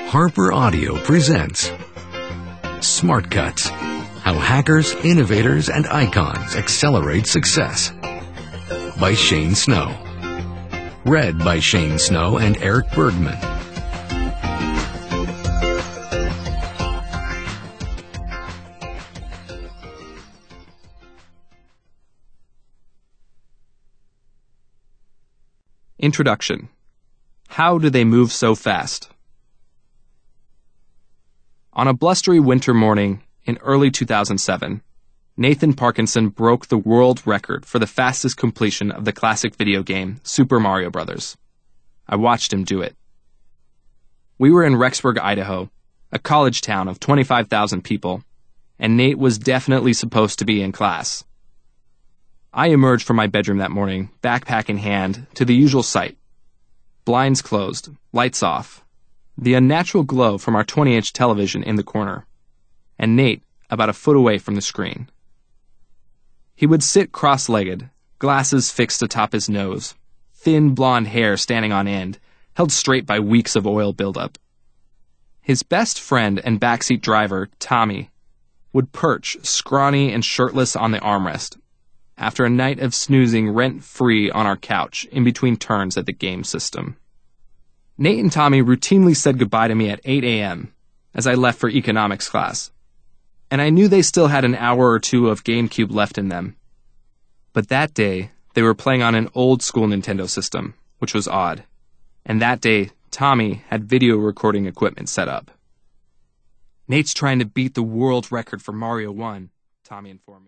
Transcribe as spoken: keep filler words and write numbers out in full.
Harper Audio presents Smart Cuts: How Hackers, Innovators, and Icons Accelerate Success by Shane Snow. Read by Shane Snow and Eric Bergman. Introduction. How do they move so fast? On a blustery winter morning in early two thousand seven, Nathan Parkinson broke the world record for the fastest completion of the classic video game Super Mario Bros. I watched him do it. We were in Rexburg, Idaho, a college town of twenty-five thousand people, and Nate was definitely supposed to be in class. I emerged from my bedroom that morning, backpack in hand, to the usual sight. Blinds closed, lights off, the unnatural glow from our twenty-inch television in the corner, and Nate about a foot away from the screen. He would sit cross-legged, glasses fixed atop his nose, thin blonde hair standing on end, held straight by weeks of oil buildup. His best friend and backseat driver, Tommy, would perch, scrawny and shirtless on the armrest, after a night of snoozing rent-free on our couch in between turns at the game system. Nate and Tommy routinely said goodbye to me at eight a.m. as I left for economics class, and I knew they still had an hour or two of GameCube left in them. But that day, they were playing on an old-school Nintendo system, which was odd, and that day, Tommy had video recording equipment set up. "Nate's trying to beat the world record for Mario one, Tommy informed me.